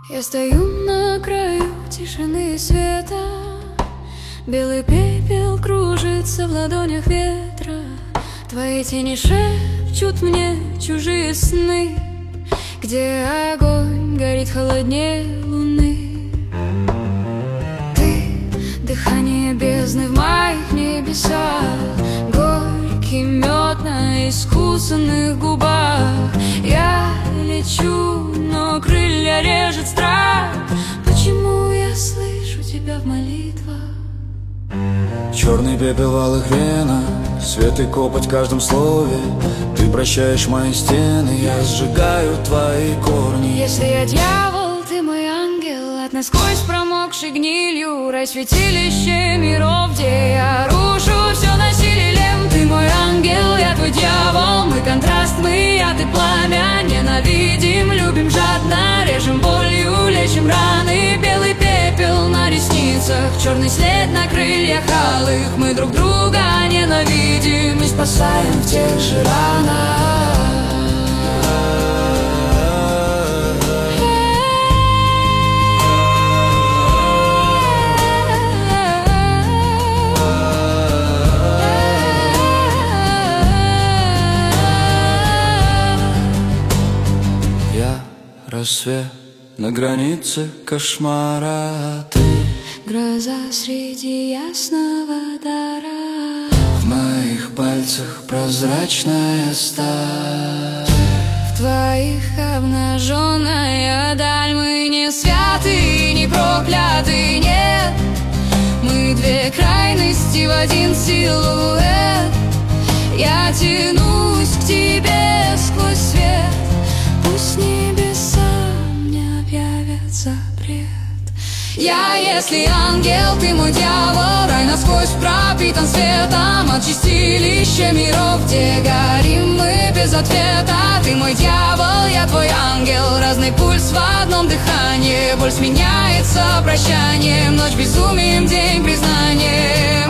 Я стою на краю тишины и света. Белый пепел кружится в ладонях ветра. Твои тени шепчут мне чужие сны, где огонь горит холоднее луны. Ты — дыхание бездны в моих небесах, горький мед на искусанных губах. Я лечу, но крылья режет страх. Почему я слышу тебя в молитвах? Черный пепел в алых венах, свет и копоть в каждом слове. Ты прощаешь мои стены, я сжигаю твои корни. Если я дьявол, ты мой ангел, от насквозь промокшей гнилью рай святилище миров, где я рушу все насилием. Ты мой ангел, я твой дьявол, мы контраст, мы яд и пламя. Ненавидим, любим жадно, режем болью, лечим раны. Белый пепел на ресницах, черный след на крыльях алых. Мы друг друга ненавидим и спасаем в тех же ранах. Рассвет на границе кошмара, ты гроза среди ясного дара. В моих пальцах прозрачная сталь, в твоих обнаженная даль. Мы не святы, не прокляты, нет. Мы две крайности в один силуэт. Я тянусь к тебе сквозь свет. Пусть небеса мне объявят запрет. Я, если ангел, ты мой дьявол. Рай насквозь пропитан светом от чистилища миров, где горим мы без ответа. Ты мой дьявол, я твой ангел. Разный пульс в одном дыхании. Боль сменяется прощанием, ночь безумием, день признанием.